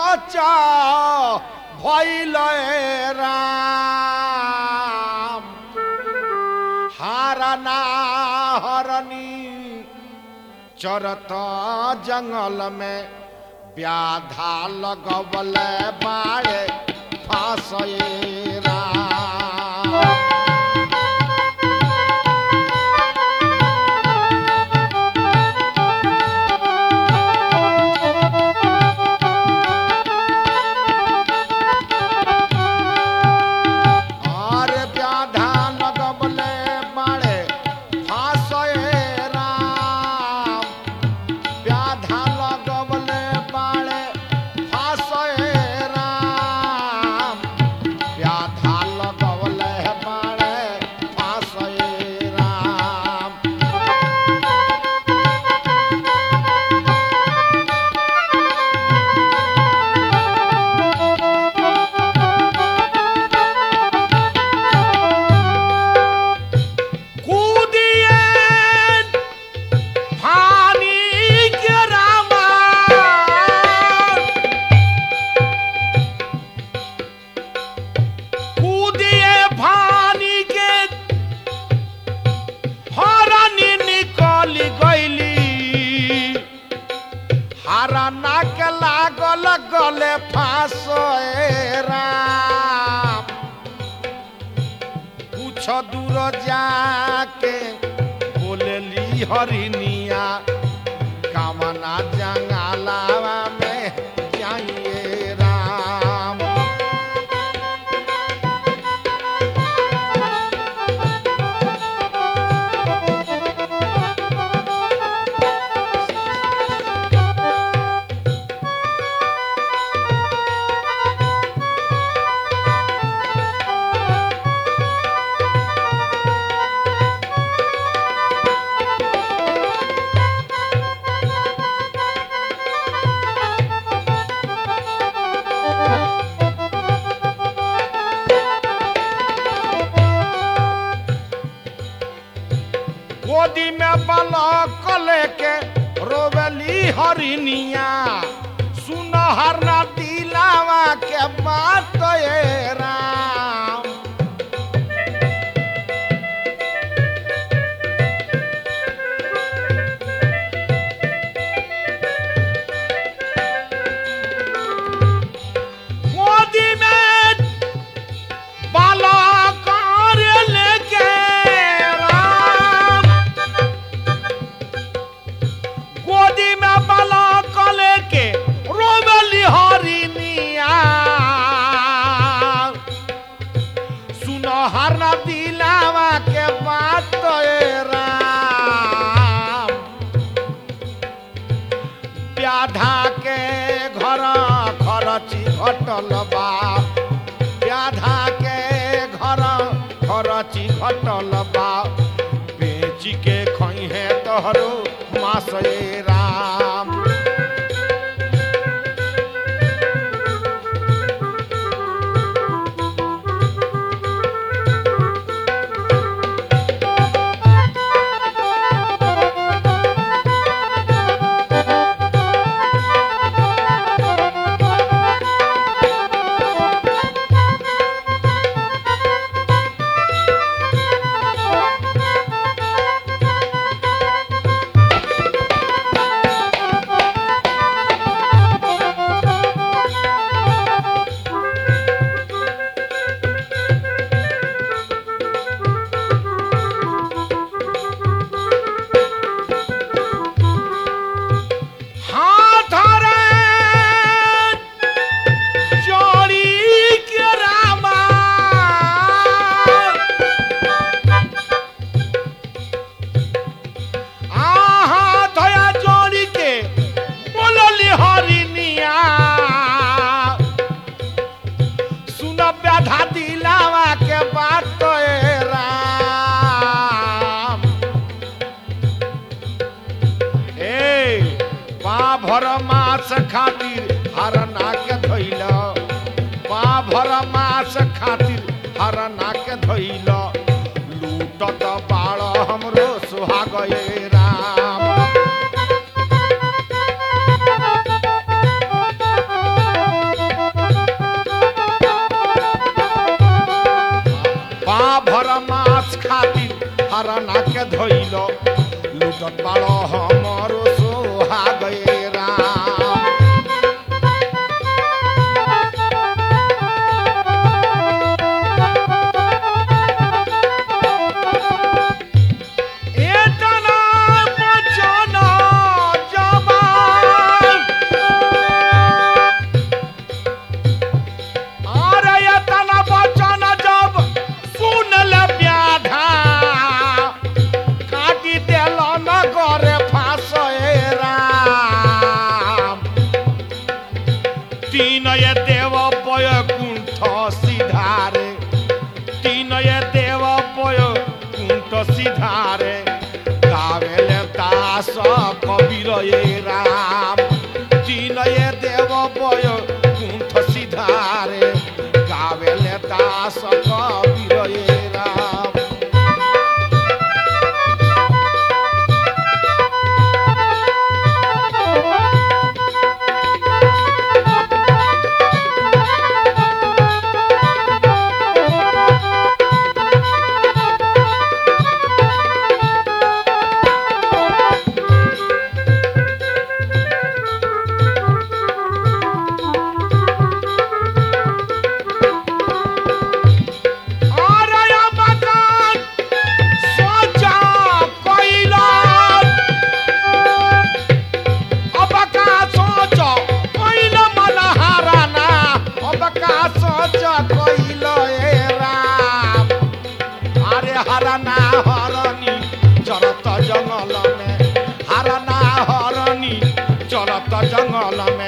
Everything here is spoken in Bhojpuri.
चा भइल राम हारना हरनी चरत जंगल में व्याधा लगवल बाड़े फांसए राम गले फांसए राम कुछ दूर जाके बोलेली हरिनिया कामना जंगलावा में जाइए राम गोदी में बालक लेके रोवेली हरिनिया सुन हरना दिलावा के बात ये राम गोदी में बालक लेके गोदी में बालक लेके रोवेली हरिनिया सुन हरना दिलावा के बात ये राम व्याधा के घर खरची घटल बा व्याधा के घर खरची घटल बा बेची के खइहे तोहरो मासए राम व्याधा दिलावा के बात ये राम ए पा भर मास खातिर हरना के धइल पा भर मास खातिर हरना के धइल लूटत बाड़ हमरो सुहाग ये राम मिलत बाड़ो हमरो सोहाग ए राम। एतना बचन जवान, अरे एतना बचन जब सुनल व्याधा, काटी देल न करे फांस ए राम। तीन ये देव बैकुंठ सिधारे, तीन ये देव बैकुंठ सिधारे, गावेले दास कबीर ए राम। तीन ये देव बैकुंठ सिधारे, गावेले दास कबीर ए राम। हरना हरनी चरत जंगल में, हरना हरनी चरत जंगल में,